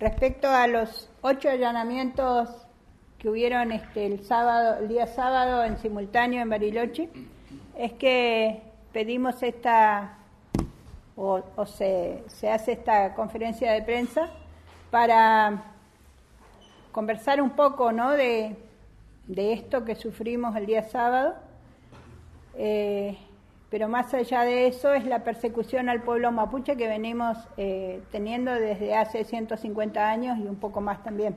Respecto a los 8 allanamientos que hubieron el día sábado en simultáneo en Bariloche, es que pedimos se hace esta conferencia de prensa para conversar un poco, ¿no?, de esto que sufrimos el día sábado, pero más allá de eso es la persecución al pueblo mapuche que venimos teniendo desde hace 150 años y un poco más también.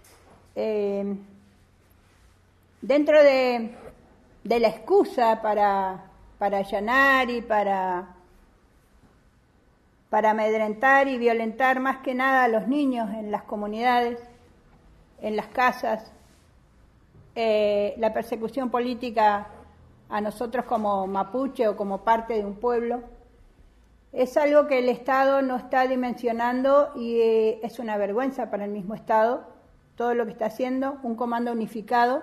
Dentro de la excusa para allanar y para amedrentar y violentar más que nada a los niños en las comunidades, en las casas, la persecución política a nosotros como mapuche o como parte de un pueblo, es algo que el Estado no está dimensionando y es una vergüenza para el mismo Estado todo lo que está haciendo, un comando unificado,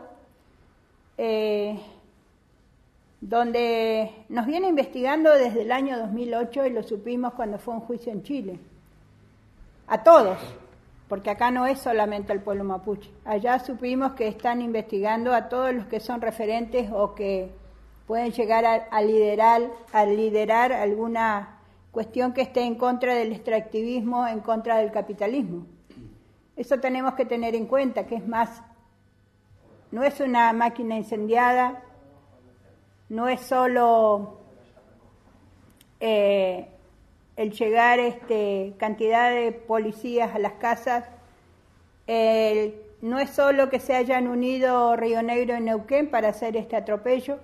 donde nos viene investigando desde el año 2008 y lo supimos cuando fue un juicio en Chile. A todos, porque acá no es solamente el pueblo mapuche. Allá supimos que están investigando a todos los que son referentes o que pueden llegar a liderar alguna cuestión que esté en contra del extractivismo, en contra del capitalismo. Eso tenemos que tener en cuenta, que es más, no es una máquina incendiada, no es solo el llegar cantidad de policías a las casas, no es solo que se hayan unido Río Negro y Neuquén para hacer este atropello,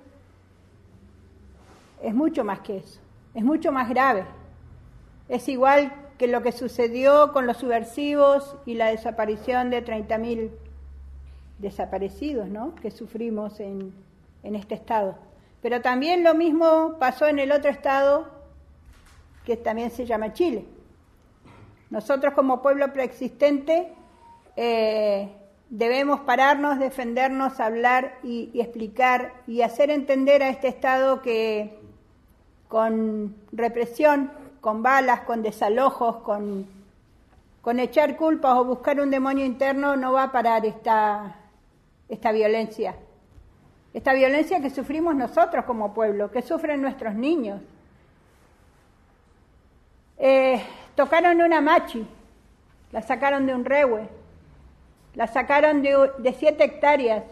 es mucho más que eso, es mucho más grave. Es igual que lo que sucedió con los subversivos y la desaparición de 30.000 desaparecidos, ¿no?, que sufrimos en este estado. Pero también lo mismo pasó en el otro estado, que también se llama Chile. Nosotros como pueblo preexistente debemos pararnos, defendernos, hablar y explicar y hacer entender a este Estado que con represión, con balas, con desalojos, con echar culpas o buscar un demonio interno no va a parar esta violencia. Esta violencia que sufrimos nosotros como pueblo, que sufren nuestros niños. Tocaron una machi, la sacaron de un rehue, la sacaron de 7 hectáreas.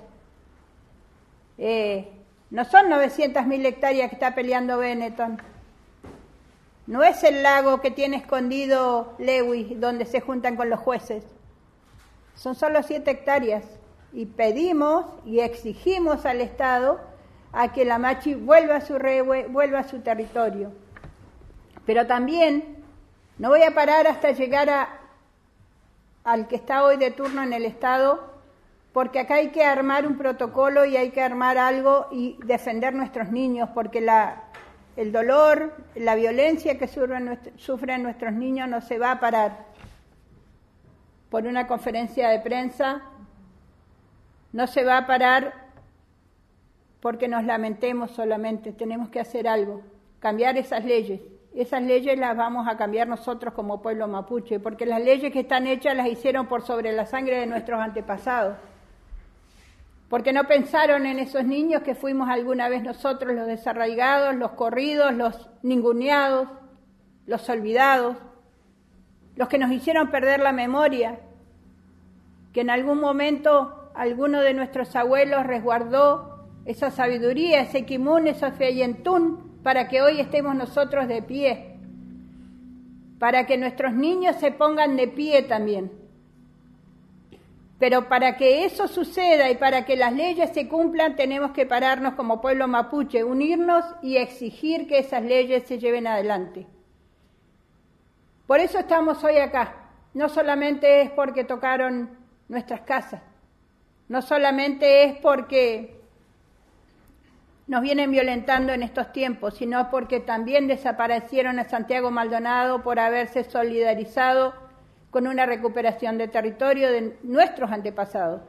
No son 900.000 hectáreas que está peleando Benetton. No es el lago que tiene escondido Lewis, donde se juntan con los jueces. Son solo 7 hectáreas. Y pedimos y exigimos al Estado a que la machi vuelva a su rehue, vuelva a su territorio. Pero también no voy a parar hasta llegar al que está hoy de turno en el Estado, porque acá hay que armar un protocolo y hay que armar algo y defender nuestros niños, porque el dolor, la violencia que sufren nuestros niños no se va a parar por una conferencia de prensa, no se va a parar porque nos lamentemos solamente, tenemos que hacer algo, cambiar esas leyes. Esas leyes las vamos a cambiar nosotros como pueblo mapuche, porque las leyes que están hechas las hicieron por sobre la sangre de nuestros antepasados. Porque no pensaron en esos niños que fuimos alguna vez nosotros los desarraigados, los corridos, los ninguneados, los olvidados, los que nos hicieron perder la memoria, que en algún momento alguno de nuestros abuelos resguardó esa sabiduría, ese kimun, ese feyentún, para que hoy estemos nosotros de pie, para que nuestros niños se pongan de pie también. Pero para que eso suceda y para que las leyes se cumplan, tenemos que pararnos como pueblo mapuche, unirnos y exigir que esas leyes se lleven adelante. Por eso estamos hoy acá. No solamente es porque tocaron nuestras casas, no solamente es porque nos vienen violentando en estos tiempos, sino porque también desaparecieron a Santiago Maldonado por haberse solidarizado con una recuperación de territorio de nuestros antepasados.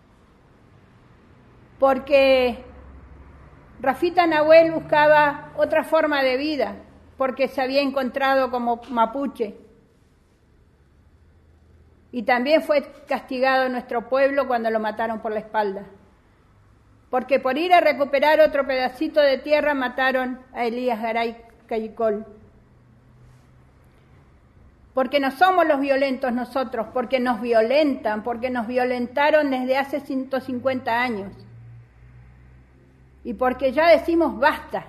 Porque Rafita Nahuel buscaba otra forma de vida, porque se había encontrado como mapuche. Y también fue castigado nuestro pueblo cuando lo mataron por la espalda. Porque por ir a recuperar otro pedacito de tierra mataron a Elías Garay Cayicol. Porque no somos los violentos nosotros, porque nos violentan, porque nos violentaron desde hace 150 años. Y porque ya decimos basta.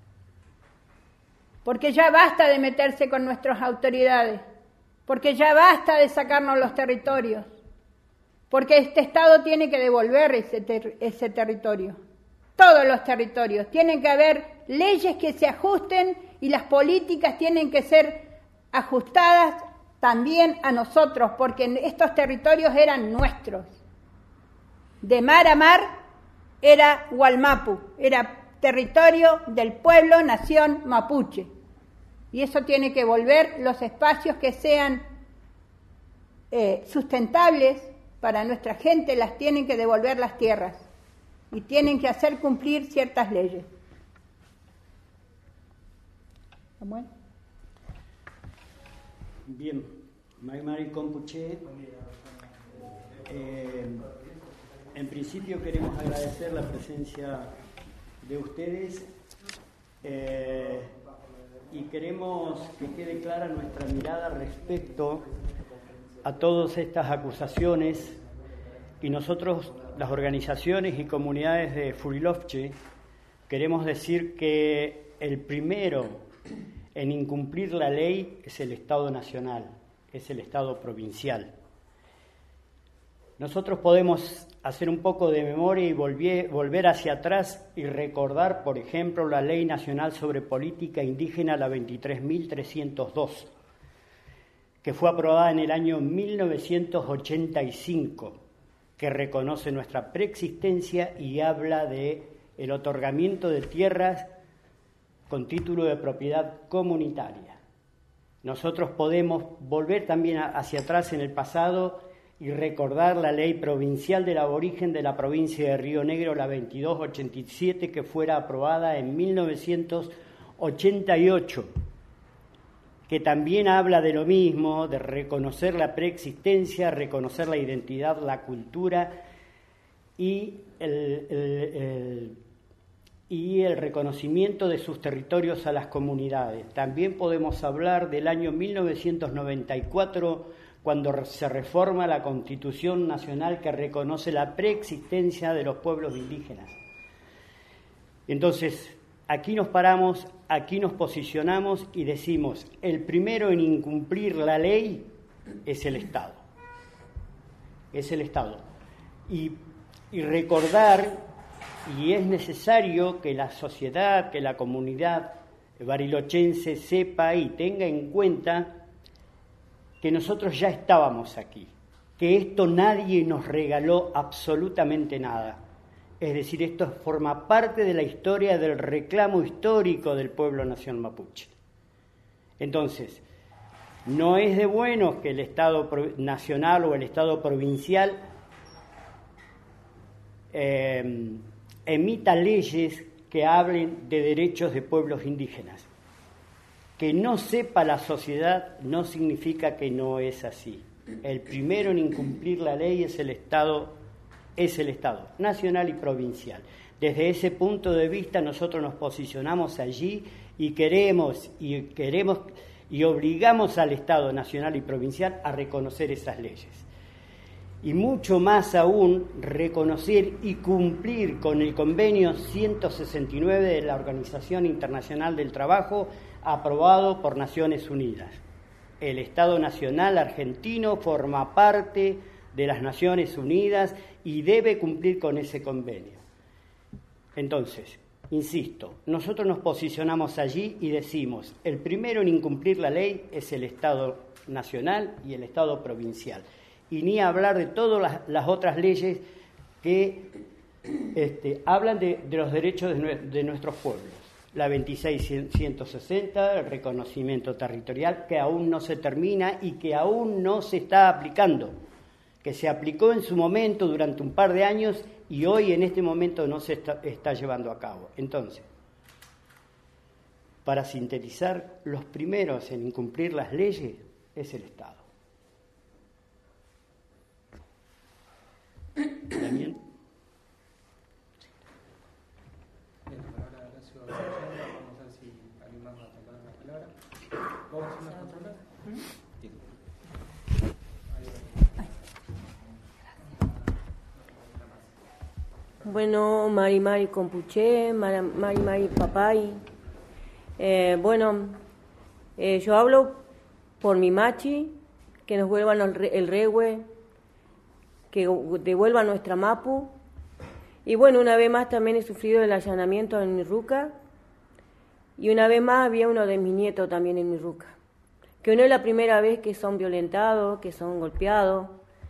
Porque ya basta de meterse con nuestras autoridades. Porque ya basta de sacarnos los territorios. Porque este Estado tiene que devolver ese territorio. Todos los territorios. Tienen que haber leyes que se ajusten y las políticas tienen que ser ajustadas también a nosotros, porque estos territorios eran nuestros. De mar a mar era Wallmapu, era territorio del pueblo nación mapuche. Y eso tiene que volver los espacios que sean sustentables para nuestra gente, las tienen que devolver las tierras y tienen que hacer cumplir ciertas leyes. ¿Samuel? Bien, Maymari Compuche, en principio queremos agradecer la presencia de ustedes y queremos que quede clara nuestra mirada respecto a todas estas acusaciones, y nosotros, las organizaciones y comunidades de Furilovche, queremos decir que el primero en incumplir la ley es el Estado nacional, es el Estado provincial. Nosotros podemos hacer un poco de memoria y volver hacia atrás y recordar, por ejemplo, la Ley Nacional sobre Política Indígena, la 23.302, que fue aprobada en el año 1985, que reconoce nuestra preexistencia y habla de el otorgamiento de tierras con título de propiedad comunitaria. Nosotros podemos volver también hacia atrás en el pasado y recordar la ley provincial del aborigen de la provincia de Río Negro, la 2287, que fuera aprobada en 1988, que también habla de lo mismo, de reconocer la preexistencia, reconocer la identidad, la cultura y el reconocimiento de sus territorios a las comunidades. También podemos hablar del año 1994, cuando se reforma la Constitución Nacional que reconoce la preexistencia de los pueblos indígenas. Entonces, aquí nos paramos, aquí nos posicionamos y decimos, el primero en incumplir la ley es el Estado. Es el Estado. Y recordar, y es necesario que la sociedad, que la comunidad barilochense sepa y tenga en cuenta que nosotros ya estábamos aquí, que esto nadie nos regaló absolutamente nada. Es decir, esto forma parte de la historia del reclamo histórico del pueblo nación mapuche. Entonces, no es de bueno que el Estado nacional o el Estado provincial emita leyes que hablen de derechos de pueblos indígenas. Que no sepa la sociedad no significa que no es así. El primero en incumplir la ley es el Estado nacional y provincial. Desde ese punto de vista nosotros nos posicionamos allí y queremos y obligamos al Estado nacional y provincial a reconocer esas leyes. Y mucho más aún, reconocer y cumplir con el convenio 169 de la Organización Internacional del Trabajo, aprobado por Naciones Unidas. El Estado Nacional argentino forma parte de las Naciones Unidas y debe cumplir con ese convenio. Entonces, insisto, nosotros nos posicionamos allí y decimos, el primero en incumplir la ley es el Estado Nacional y el Estado Provincial. Y ni hablar de todas las otras leyes que hablan de los derechos de nuestros pueblos. La 26.160, el reconocimiento territorial, que aún no se termina y que aún no se está aplicando, que se aplicó en su momento durante un par de años y hoy en este momento no se está llevando a cabo. Entonces, para sintetizar, los primeros en incumplir las leyes es el Estado. Bueno, Mari Mari Compuché, Mari Mari Papay. Yo hablo por mi machi, que nos vuelvan el regue, que devuelvan nuestra mapu. Y bueno, una vez más también he sufrido el allanamiento en mi ruca. Y una vez más había uno de mis nietos también en mi ruca. Que no es la primera vez que son violentados, que son golpeados.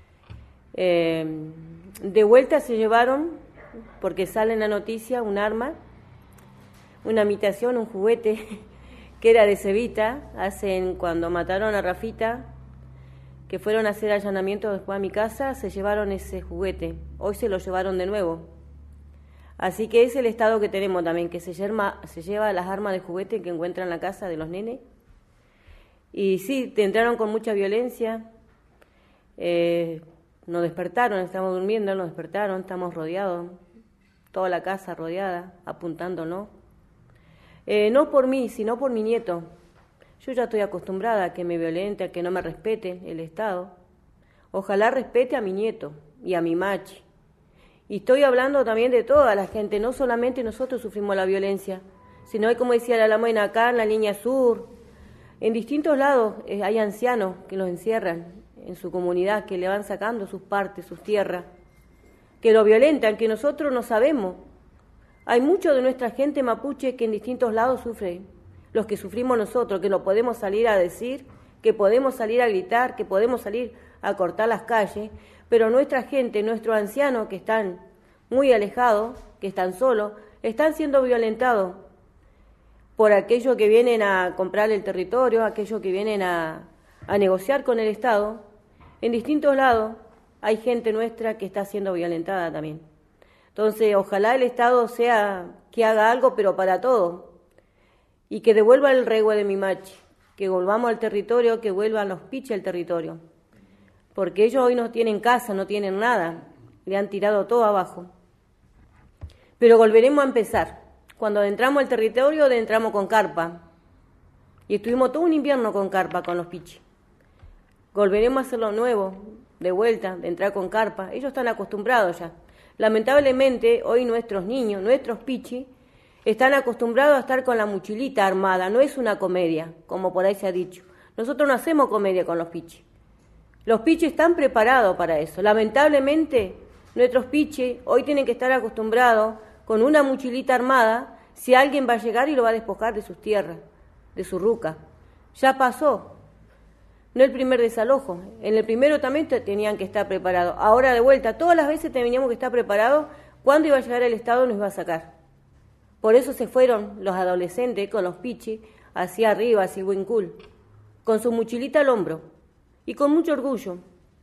De vuelta se llevaron, porque sale en la noticia, un arma, una imitación, un juguete que era de Cevita, cuando mataron a Rafita, que fueron a hacer allanamiento después a mi casa, se llevaron ese juguete. Hoy se lo llevaron de nuevo. Así que es el estado que tenemos también, que se lleva las armas de juguete que encuentran en la casa de los nenes. Y sí, entraron con mucha violencia. Nos despertaron, estamos durmiendo, nos despertaron, estamos rodeados, toda la casa rodeada, apuntándonos. No por mí, sino por mi nieto. Yo ya estoy acostumbrada a que me violente, a que no me respete el Estado. Ojalá respete a mi nieto y a mi machi. Y estoy hablando también de toda la gente, no solamente nosotros sufrimos la violencia, sino hay, como decía la Lamuena, acá en la línea sur, en distintos lados hay ancianos que los encierran en su comunidad, que le van sacando sus partes, sus tierras, que lo violentan, que nosotros no sabemos. Hay mucho de nuestra gente mapuche que en distintos lados sufre, los que sufrimos nosotros, que no podemos salir a decir, que podemos salir a gritar, que podemos salir a cortar las calles, pero nuestra gente, nuestros ancianos que están muy alejados, que están solos, están siendo violentados por aquellos que vienen a comprar el territorio, aquellos que vienen a negociar con el Estado. En distintos lados hay gente nuestra que está siendo violentada también. Entonces, ojalá el Estado sea que haga algo, pero para todo, y que devuelva el regue de mi machi, que volvamos al territorio, que vuelvan los piches al territorio, porque ellos hoy no tienen casa, no tienen nada, le han tirado todo abajo. Pero volveremos a empezar. Cuando entramos al territorio, entramos con carpa, y estuvimos todo un invierno con carpa, con los piches. Volveremos a hacerlo nuevo, de vuelta, de entrar con carpa. Ellos están acostumbrados ya. Lamentablemente, hoy nuestros niños, nuestros pichis, están acostumbrados a estar con la mochilita armada. No es una comedia, como por ahí se ha dicho. Nosotros no hacemos comedia con los pichis. Los pichis están preparados para eso. Lamentablemente, nuestros pichis hoy tienen que estar acostumbrados con una mochilita armada si alguien va a llegar y lo va a despojar de sus tierras, de su ruca. Ya pasó. No el primer desalojo. En el primero también tenían que estar preparados. Ahora de vuelta, todas las veces teníamos que estar preparados cuando iba a llegar el Estado y nos iba a sacar. Por eso se fueron los adolescentes con los pichis hacia arriba, hacia Huincul, con su mochilita al hombro y con mucho orgullo.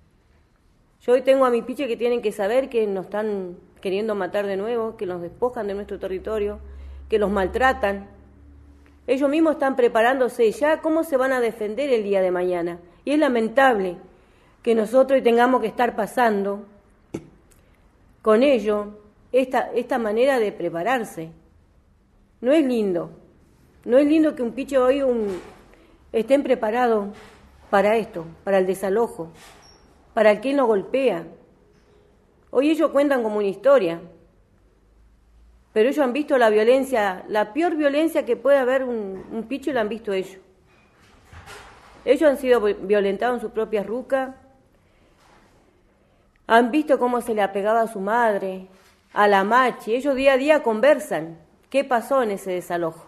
Yo hoy tengo a mis pichis que tienen que saber que nos están queriendo matar de nuevo, que nos despojan de nuestro territorio, que los maltratan. Ellos mismos están preparándose ya cómo se van a defender el día de mañana. Y es lamentable que nosotros tengamos que estar pasando con ellos esta manera de prepararse. No es lindo. No es lindo que un piche hoy estén preparados para esto, para el desalojo, para el que nos golpea. Hoy ellos cuentan como una historia. Pero ellos han visto la violencia, la peor violencia que puede haber un piche, la han visto ellos. Ellos han sido violentados en su propia ruca, han visto cómo se le apegaba a su madre, a la machi. Ellos día a día conversan qué pasó en ese desalojo.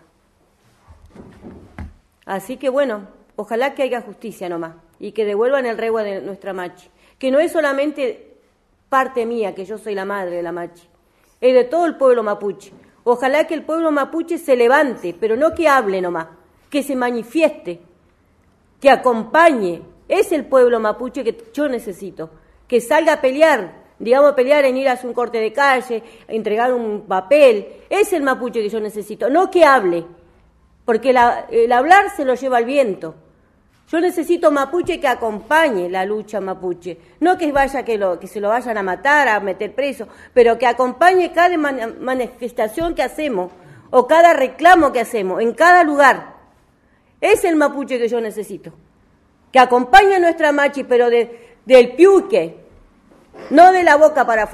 Así que bueno, ojalá que haya justicia nomás y que devuelvan el regue de nuestra machi, que no es solamente parte mía, que yo soy la madre de la machi. Es de todo el pueblo mapuche. Ojalá que el pueblo mapuche se levante, pero no que hable nomás, que se manifieste, que acompañe. Es el pueblo mapuche que yo necesito, que salga a pelear, digamos a pelear en ir a hacer un corte de calle, a entregar un papel. Es el mapuche que yo necesito, no que hable, porque el hablar se lo lleva el viento. Yo necesito mapuche que acompañe la lucha mapuche, no que vaya que se lo vayan a matar, a meter preso, pero que acompañe cada manifestación que hacemos o cada reclamo que hacemos en cada lugar. Es el mapuche que yo necesito, que acompañe a nuestra machi, pero del piuque, no de la boca para afuera.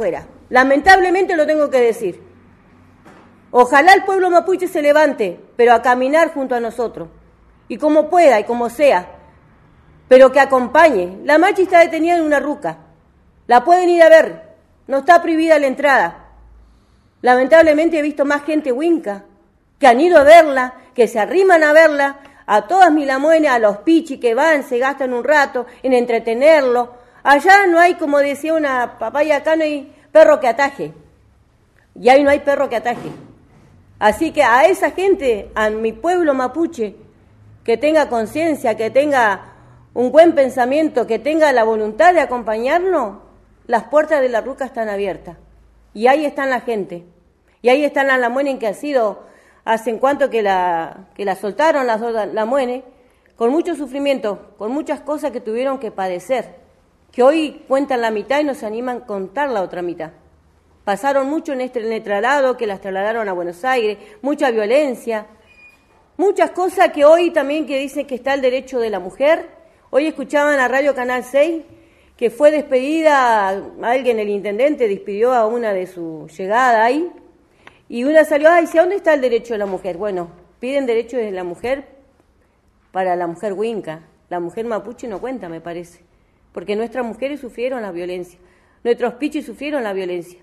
Lamentablemente lo tengo que decir. Ojalá el pueblo mapuche se levante, pero a caminar junto a nosotros. Y como pueda y como sea, pero que acompañe. La machi está detenida en una ruca. La pueden ir a ver. No está prohibida la entrada. Lamentablemente he visto más gente huinca que han ido a verla, que se arriman a verla, a todas milamuenes, a los pichis que van, se gastan un rato en entretenerlo. Allá no hay, como decía una papaya, acá no hay perro que ataje. Y ahí no hay perro que ataje. Así que a esa gente, a mi pueblo mapuche, que tenga conciencia, que tenga un buen pensamiento, que tenga la voluntad de acompañarnos, las puertas de la ruca están abiertas. Y ahí están la gente. Y ahí están las lamuenes que ha sido, hace en cuanto que la soltaron, la muene, con mucho sufrimiento, con muchas cosas que tuvieron que padecer, que hoy cuentan la mitad y no se animan a contar la otra mitad. Pasaron mucho en el traslado, que las trasladaron a Buenos Aires, mucha violencia, muchas cosas que hoy también que dicen que está el derecho de la mujer. Hoy escuchaban a Radio Canal 6 que fue despedida, alguien, el intendente, despidió a una de su llegada ahí, y una salió, ay, ¿dónde está el derecho de la mujer? Bueno, piden derecho de la mujer para la mujer huinca, la mujer mapuche no cuenta, me parece, porque nuestras mujeres sufrieron la violencia, nuestros pichis sufrieron la violencia.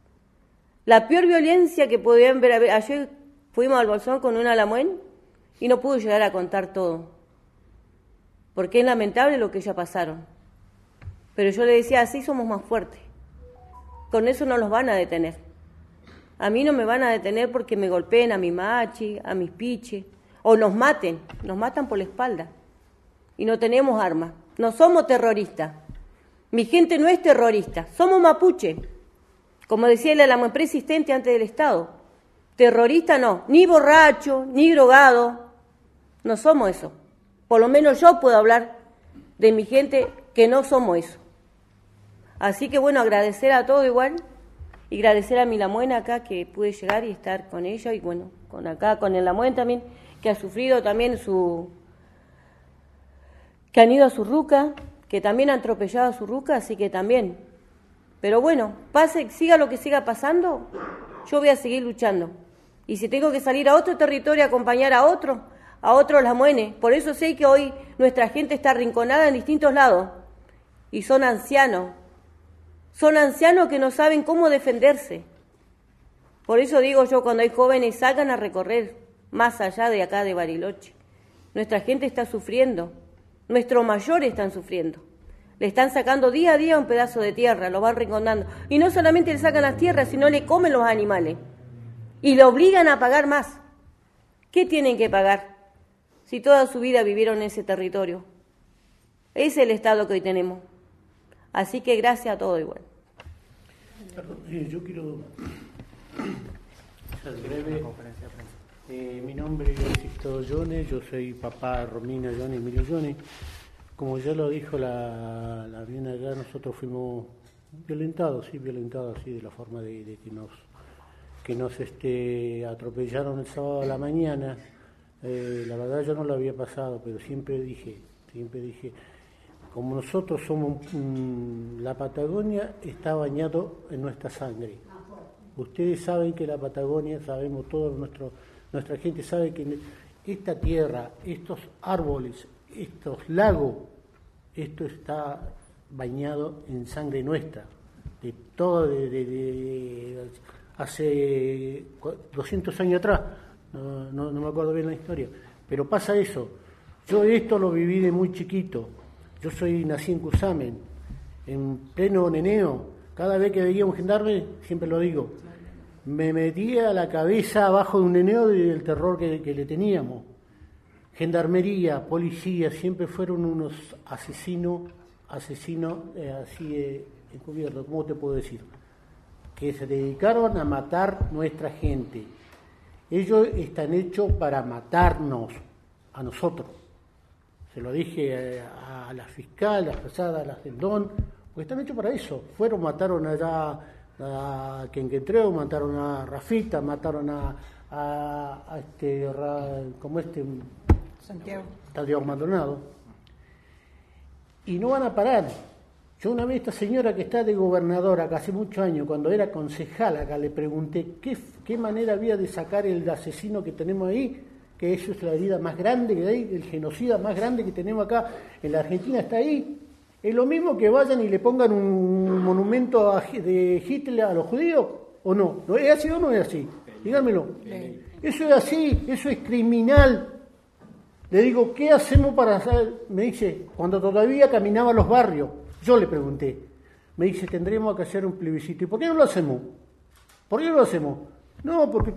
La peor violencia que podían ver, ayer fuimos al Bolsón con una lamuén y no pudo llegar a contar todo, porque es lamentable lo que ellas pasaron. Pero yo le decía, así somos más fuertes, con eso no los van a detener. A mí no me van a detener porque me golpeen a mi machi, a mis piches, o nos matan por la espalda, y no tenemos armas, no somos terroristas. Mi gente no es terrorista, somos mapuche. Como decía la lamuén preexistente antes del Estado, terrorista no, ni borracho, ni drogado, no somos eso. Por lo menos yo puedo hablar de mi gente que no somos eso. Así que bueno, agradecer a todo igual, y agradecer a mi lamuén acá que pude llegar y estar con ella, y bueno, con el lamuén también, que ha sufrido también que han ido a su ruca, que también han atropellado a su ruca, así que también. Pero bueno, siga lo que siga pasando, yo voy a seguir luchando. Y si tengo que salir a otro territorio a acompañar a otros lamuenes, por eso sé que hoy nuestra gente está arrinconada en distintos lados. Y son ancianos que no saben cómo defenderse. Por eso digo yo, cuando hay jóvenes, salgan a recorrer más allá de acá de Bariloche. Nuestra gente está sufriendo, nuestros mayores están sufriendo. Le están sacando día a día un pedazo de tierra, lo van arrinconando. Y no solamente le sacan las tierras, sino le comen los animales. Y lo obligan a pagar más. ¿Qué tienen que pagar si toda su vida vivieron en ese territorio? Ese es el estado que hoy tenemos. Así que gracias a todo igual. Perdón, yo quiero ser breve. Mi nombre es Sisto Jones, yo soy papá de Romina Jones y Emilio Jones. Como ya lo dijo la bien allá, nosotros fuimos violentados así de la forma de que nos atropellaron el sábado a la mañana. La verdad yo no lo había pasado, pero siempre dije, como nosotros somos, la Patagonia está bañado en nuestra sangre. Ustedes saben que la Patagonia, sabemos todos, nuestra gente sabe que esta tierra, estos árboles, estos lagos, esto está bañado en sangre nuestra, de todo, de hace 200 años atrás, no me acuerdo bien la historia, pero pasa eso. Yo esto lo viví de muy chiquito. Yo nací en Cusamen, en pleno neneo. Cada vez que veía un gendarme, siempre lo digo, me metía la cabeza abajo de un neneo del terror que le teníamos. Gendarmería, policía, siempre fueron unos asesinos así encubiertos, ¿cómo te puedo decir? Que se dedicaron a matar nuestra gente. Ellos están hechos para matarnos, a nosotros. Se lo dije a la fiscal, a la Frazada, a la Gendón, porque están hechos para eso. Mataron allá a Quenquetreo, mataron a Rafita, mataron Santiago Maldonado. Y no van a parar. Yo una vez, esta señora que está de gobernadora acá hace muchos años, cuando era concejal acá, le pregunté qué manera había de sacar el asesino que tenemos ahí, que eso es la herida más grande que hay, el genocida más grande que tenemos acá en la Argentina, está ahí. ¿Es lo mismo que vayan y le pongan un monumento de Hitler a los judíos o no? ¿No es así o no es así? Díganmelo. Eso es así, eso es criminal. Le digo, ¿qué hacemos para hacer? Me dice, cuando todavía caminaba los barrios, yo le pregunté, me dice, tendremos que hacer un plebiscito. ¿Y por qué no lo hacemos? ¿Por qué no lo hacemos? No, porque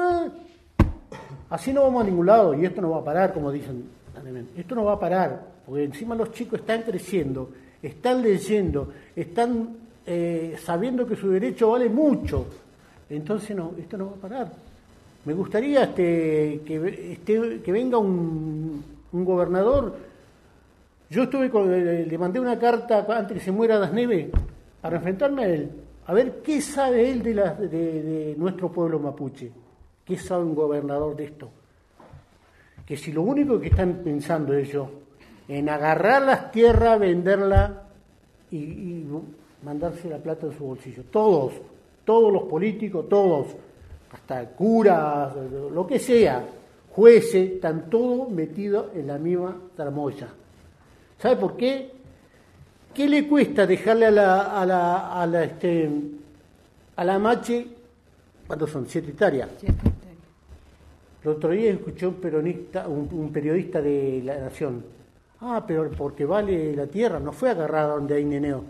así no vamos a ningún lado y esto no va a parar, como dicen. Esto no va a parar, porque encima los chicos están creciendo, están leyendo, están sabiendo que su derecho vale mucho. Entonces no, esto no va a parar. Me gustaría que venga un gobernador. Yo le mandé una carta antes que se muera Das Neves para enfrentarme a él, a ver qué sabe él de nuestro pueblo mapuche, qué sabe un gobernador de esto. Que si lo único que están pensando ellos en agarrar las tierras, venderlas y mandarse la plata en su bolsillo, todos los políticos, todos, hasta curas, lo que sea, jueces, están todos metidos en la misma tramoya. ¿Sabe por qué? ¿Qué le cuesta dejarle a la Mache, ¿cuántos son? 7 hectáreas? 7 hectáreas. El otro día escuché un periodista de La Nación. Pero porque vale la tierra, no fue agarrada donde hay neneo.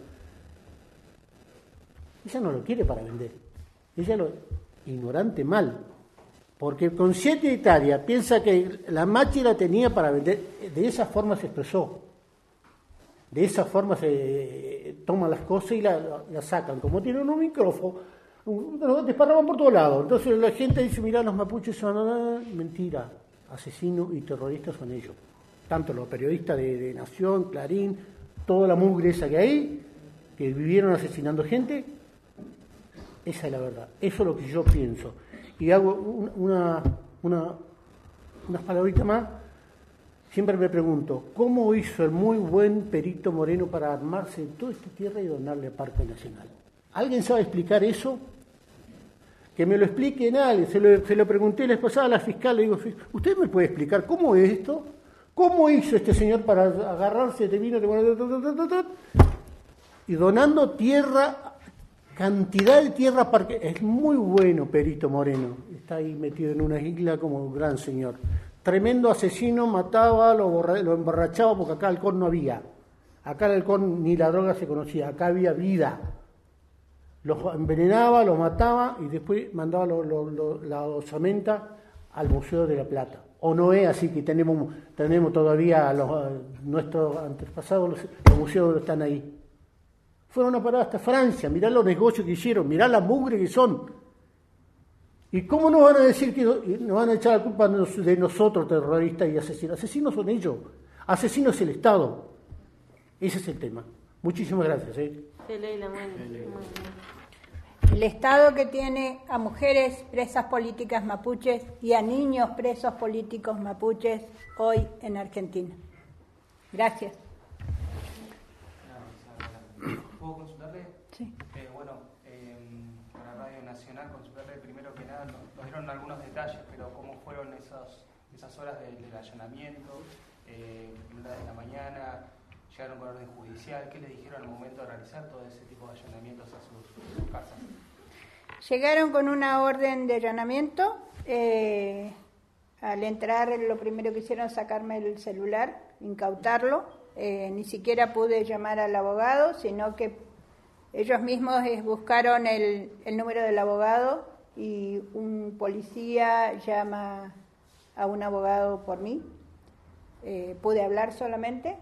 Ella no lo quiere para vender. Ella ignorante mal. Porque con 7 hectáreas piensa que la Machi la tenía para vender. De esa forma se expresó. De esa forma se toman las cosas y la sacan. Como tienen un micrófono, lo desparraban por todos lados. Entonces la gente dice, mirá, los mapuches son mentira. Asesinos y terroristas son ellos. Tanto los periodistas de Nación, Clarín, toda la mugre esa que hay, que vivieron asesinando gente, esa es la verdad. Eso es lo que yo pienso. Y hago unas palabritas más. Siempre me pregunto, ¿cómo hizo el muy buen Perito Moreno para armarse en toda esta tierra y donarle a Parque Nacional? ¿Alguien sabe explicar eso? Que me lo explique nadie. Se lo pregunté la vez pasada a la fiscal, le digo, ¿usted me puede explicar cómo es esto? ¿Cómo hizo este señor para agarrarse de vino y donando tierra, cantidad de tierra? Parque? Es muy bueno Perito Moreno, está ahí metido en una isla como un gran señor. Tremendo asesino, mataba, lo emborrachaba porque acá alcohol no había. Acá el alcohol ni la droga se conocía, acá había vida. Los envenenaba, los mataba y después mandaba la osamenta al Museo de la Plata. O no es así que tenemos todavía nuestros antepasados, los museos están ahí. Fueron a parar hasta Francia, mirá los negocios que hicieron, mirá la mugre que son. ¿Y cómo nos van a decir que nos van a echar la culpa de nosotros, terroristas y asesinos? Asesinos son ellos, asesinos es el Estado. Ese es el tema. Muchísimas gracias. El Estado que tiene a mujeres presas políticas mapuches y a niños presos políticos mapuches hoy en Argentina. Gracias. ¿Puedo consultarle? Sí. Para Radio Nacional, consultarle primero que nada, nos dieron algunos detalles, pero cómo fueron esas horas del allanamiento, primera de la mañana, llegaron con orden judicial, ¿qué le dijeron al momento de realizar todo ese tipo de allanamientos a sus casas? Llegaron con una orden de allanamiento. Al entrar, lo primero que hicieron es sacarme el celular, incautarlo. Ni siquiera pude llamar al abogado, sino que ellos mismos buscaron el número del abogado y un policía llama a un abogado por mí. Pude hablar solamente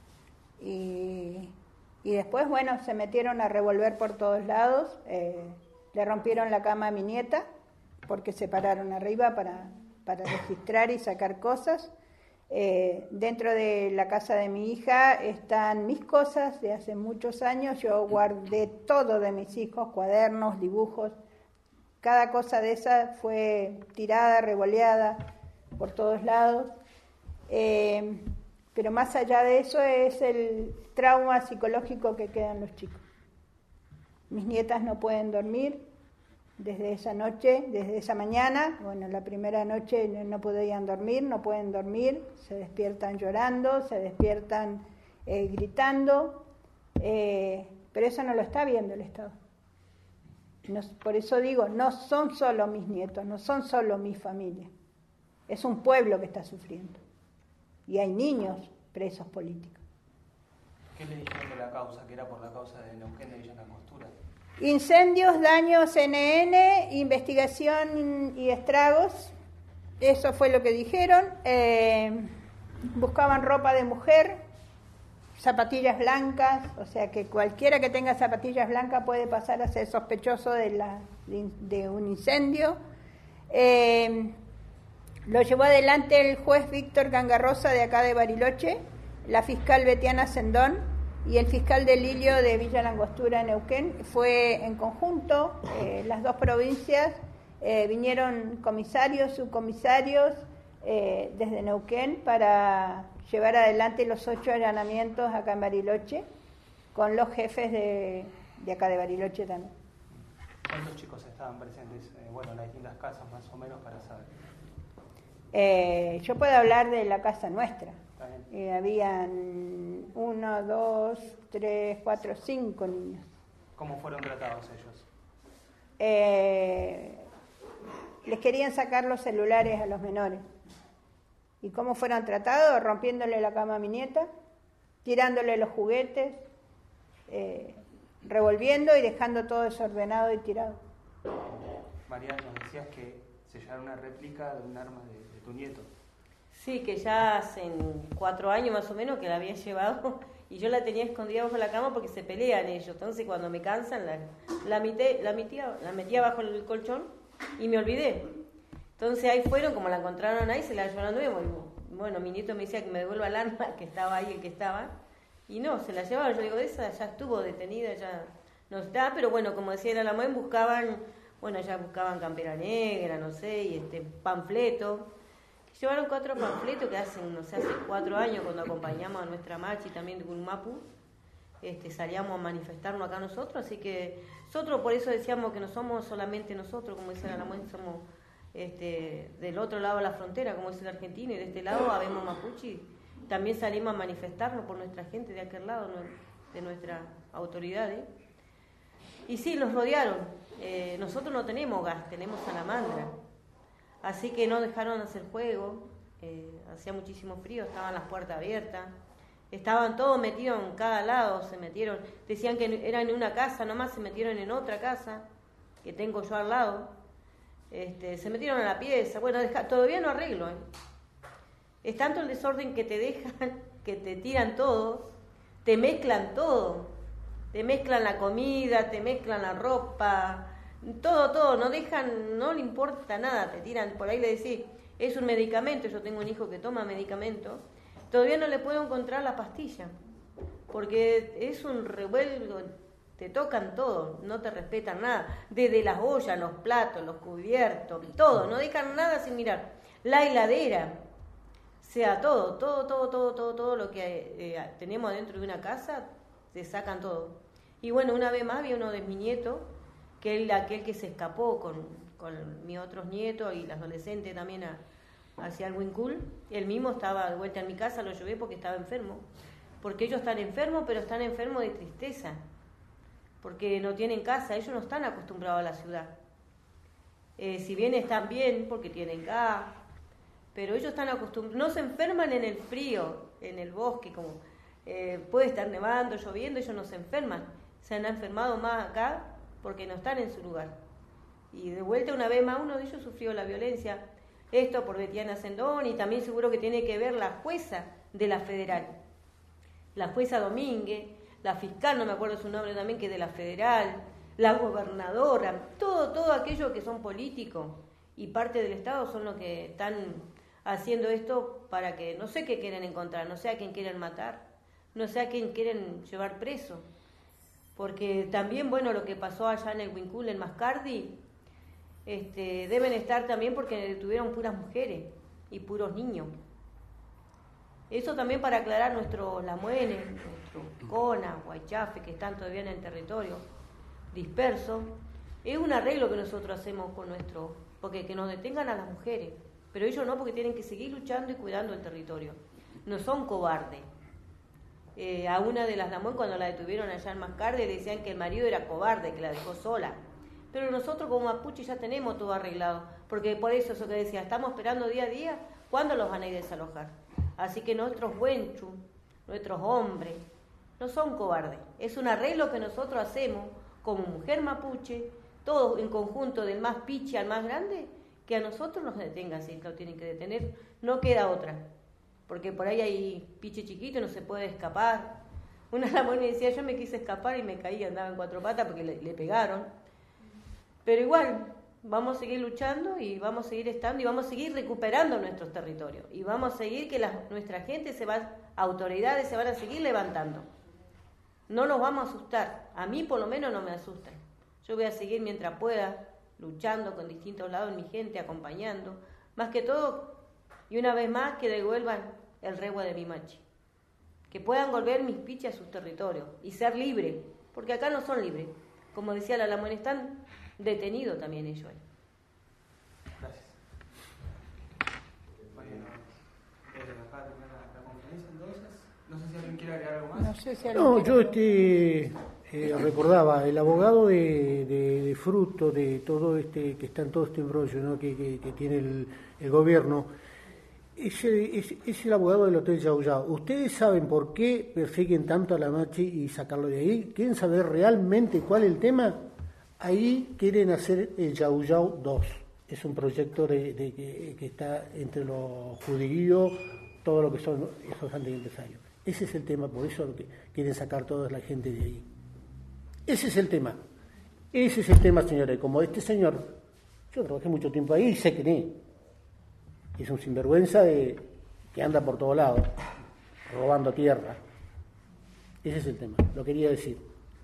y después, se metieron a revolver por todos lados. Le rompieron la cama a mi nieta porque se pararon arriba para registrar y sacar cosas. Dentro de la casa de mi hija están mis cosas de hace muchos años. Yo guardé todo de mis hijos, cuadernos, dibujos. Cada cosa de esa fue tirada, revoleada por todos lados. Pero más allá de eso es el trauma psicológico que quedan los chicos. Mis nietas no pueden dormir desde esa noche, desde esa mañana. Bueno, la primera noche no podían dormir, no pueden dormir, se despiertan llorando, se despiertan gritando, pero eso no lo está viendo el Estado. Por eso digo, no son solo mis nietos, no son solo mi familia, es un pueblo que está sufriendo. Y hay niños presos políticos. ¿Qué le dijeron de la causa? Que era por la causa de Neuquén de Villa Langostura. Incendios, daños, NN, investigación y estragos. Eso fue lo que dijeron. Buscaban ropa de mujer, zapatillas blancas, o sea que cualquiera que tenga zapatillas blancas puede pasar a ser sospechoso de un incendio. Lo llevó adelante el juez Víctor Gangarrosa de acá de Bariloche, la fiscal Betiana Sendón y el fiscal de Lilio de Villa Langostura en Neuquén. Fue en conjunto, las dos provincias, vinieron comisarios, subcomisarios desde Neuquén para llevar adelante los 8 allanamientos acá en Bariloche, con los jefes de acá de Bariloche también. ¿Cuántos chicos estaban presentes en las distintas casas más o menos para saber? Yo puedo hablar de la casa nuestra. Habían 1, 2, 3, 4, 5 niños. ¿Cómo fueron tratados ellos? Les querían sacar los celulares a los menores. ¿Y cómo fueron tratados? Rompiéndole la cama a mi nieta, tirándole los juguetes, revolviendo y dejando todo desordenado y tirado. María, nos decías que se llevaron una réplica de un arma de tu nieto. Sí, que ya hace 4 años más o menos que la había llevado y yo la tenía escondida bajo la cama porque se pelean ellos. Entonces cuando me cansan la metía bajo el colchón y me olvidé. Entonces ahí fueron, como la encontraron ahí, se la llevaron de nuevo. Y bueno, mi nieto me decía que me devuelva el arma, que estaba ahí, el que estaba. Y no, se la llevaron. Yo digo, esa ya estuvo detenida, ya no está. Pero bueno, como decía la MOEN, buscaban campera negra, no sé, y panfleto. Llevaron 4 panfletos que hace 4 años cuando acompañamos a nuesra Machi también de Gulmapu. Salíamos a manifestarnos acá nosotros, así que nosotros por eso decíamos que no somos solamente nosotros, como dice la MOEN, somos del otro lado de la frontera, como dice el argentino, y de este lado habemos mapuche, también salimos a manifestarnos por nuestra gente de aquel lado, de nuestras autoridades. Y sí, los rodearon. Nosotros no tenemos gas, tenemos salamandra, así que no dejaron hacer fuego. Hacía muchísimo frío, estaban las puertas abiertas, estaban todos metidos en cada lado, se metieron, decían que eran en una casa, nomás se metieron en otra casa que tengo yo al lado. Se metieron a la pieza. Bueno, todavía no arreglo. Es tanto el desorden que te dejan, que te tiran todo, te mezclan todo, te mezclan la comida, te mezclan la ropa, todo, no dejan, no le importa nada, te tiran, por ahí le decís, es un medicamento, yo tengo un hijo que toma medicamento, todavía no le puedo encontrar la pastilla, porque es un revuelvo. Te tocan todo, no te respetan nada, desde las ollas, los platos, los cubiertos, todo, no dejan nada sin mirar. La heladera, o sea, todo lo que tenemos dentro de una casa, te sacan todo. Y bueno, una vez más había uno de mis nietos, que aquel que se escapó con mis otros nietos y la adolescente también hacia el Wincul, él mismo estaba de vuelta en mi casa, lo llevé porque estaba enfermo, porque ellos están enfermos, pero están enfermos de tristeza, porque no tienen casa, ellos no están acostumbrados a la ciudad. Si bien están bien, porque tienen gas, pero ellos están acostumbrados, no se enferman en el frío, en el bosque, como puede estar nevando, lloviendo, ellos no se enferman, se han enfermado más acá porque no están en su lugar. Y de vuelta una vez más uno de ellos sufrió la violencia, esto por Betiana Sendón, y también seguro que tiene que ver la jueza de la federal, la jueza Domínguez, la fiscal, no me acuerdo su nombre también, que es de la federal, la gobernadora, todo aquello que son políticos y parte del Estado son los que están haciendo esto para que, no sé qué quieren encontrar, no sé a quién quieren matar, no sé a quién quieren llevar preso, porque también, bueno, lo que pasó allá en el Wincul, en Mascardi, deben estar también porque detuvieron puras mujeres y puros niños. Eso también para aclarar nuestros lamuenes, nuestros conas, guaychafe, que están todavía en el territorio dispersos. Es un arreglo que nosotros hacemos con porque que nos detengan a las mujeres, pero ellos no, porque tienen que seguir luchando y cuidando el territorio. No son cobardes. A una de las lamuenes, cuando la detuvieron allá en Mascarde, le decían que el marido era cobarde, que la dejó sola. Pero nosotros como mapuche ya tenemos todo arreglado, porque por eso que decía, estamos esperando día a día, ¿cuándo los van a ir a desalojar? Así que nuestros huenchus, nuestros hombres, no son cobardes. Es un arreglo que nosotros hacemos como mujer mapuche, todos en conjunto, del más piche al más grande, que a nosotros nos detengan, si lo tienen que detener, no queda otra. Porque por ahí hay piche chiquito, no se puede escapar. Una lamón me decía, yo me quise escapar y me caí, andaba en 4 patas porque le pegaron. Pero igual, vamos a seguir luchando y vamos a seguir estando y vamos a seguir recuperando nuestros territorios. Y vamos a seguir que nuestra gente autoridades se van a seguir levantando. No nos vamos a asustar. A mí por lo menos no me asustan. Yo voy a seguir mientras pueda, luchando con distintos lados, mi gente, acompañando. Más que todo, y una vez más, que devuelvan el regua de mi machi. Que puedan volver mis piches a sus territorios y ser libres. Porque acá no son libres. Como decía la lamón, están detenidos también ellos ahí. Gracias. Bueno, acá termina la conferencia entonces. No sé si alguien quiere agregar algo más. No sé si yo recordaba, el abogado de fruto de todo que está en todo este embrollo, ¿no? que tiene el gobierno, es el abogado del Hotel Yau Yau. ¿Ustedes saben por qué persiguen tanto a la Machi y sacarlo de ahí? ¿Quieren saber realmente cuál es el tema? Ahí quieren hacer el Yau Yau 2. Es un proyecto que está entre los judíos, todo lo que son esos antiempresarios. Ese es el tema, por eso lo que quieren sacar toda la gente de ahí. Ese es el tema. Ese es el tema, señores. Como este señor, yo trabajé mucho tiempo ahí y sé quién es. Es un sinvergüenza que anda por todos lados, robando tierra. Ese es el tema. Lo quería decir.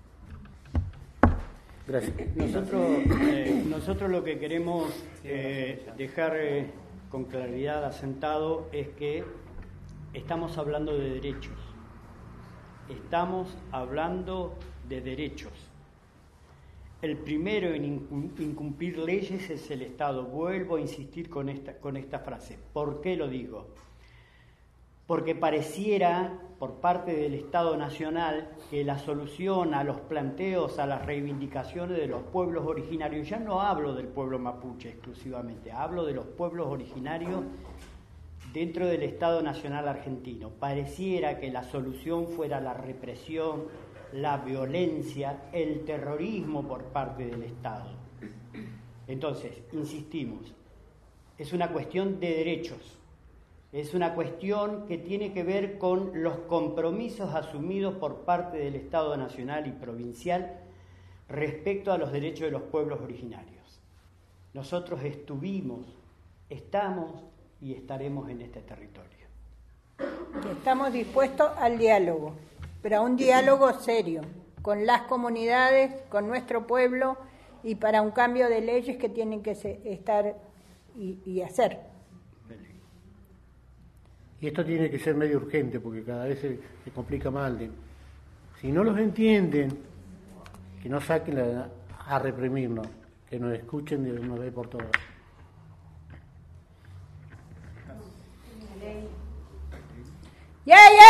Gracias. Nosotros lo que queremos dejar con claridad asentado es que estamos hablando de derechos. Estamos hablando de derechos. El primero en incumplir leyes es el Estado. Vuelvo a insistir con esta frase. ¿Por qué lo digo? Porque pareciera, por parte del Estado Nacional, que la solución a los planteos, a las reivindicaciones de los pueblos originarios, ya no hablo del pueblo mapuche exclusivamente, hablo de los pueblos originarios dentro del Estado Nacional argentino. Pareciera que la solución fuera la represión, la violencia, el terrorismo por parte del Estado. Entonces, insistimos, es una cuestión de derechos, es una cuestión que tiene que ver con los compromisos asumidos por parte del Estado Nacional y provincial respecto a los derechos de los pueblos originarios. Nosotros estuvimos, estamos y estaremos en este territorio. Estamos dispuestos al diálogo, pero a un diálogo serio, con las comunidades, con nuestro pueblo y para un cambio de leyes que tienen que estar y hacer. Y esto tiene que ser medio urgente porque cada vez se complica más. Si no los entienden, que no saquen a reprimirnos, que nos escuchen de una vez por todas. ¡Ya, ya!